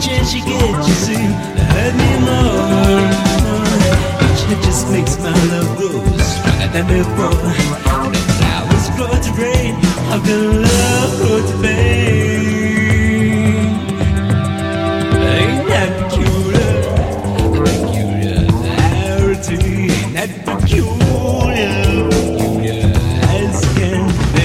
chance you get, you see, to hurt me more. Each hit just makes my love grow stronger than before. And if flowers grow to rain, how can love grow to fame? Ain't that peculiar? Peculiarity, ain't that peculiar? Peculiar as can be.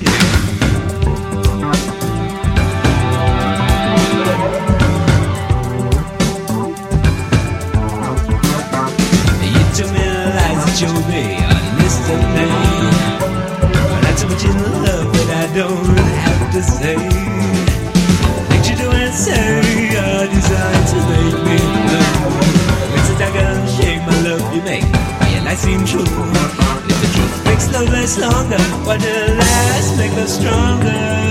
Show me honest to me. Not so much in love, but I don't have to say. Things you do and say are designed to make me love. It's a daggone shame my love you make realize seem true. If the truth makes love last longer, why the last make love stronger?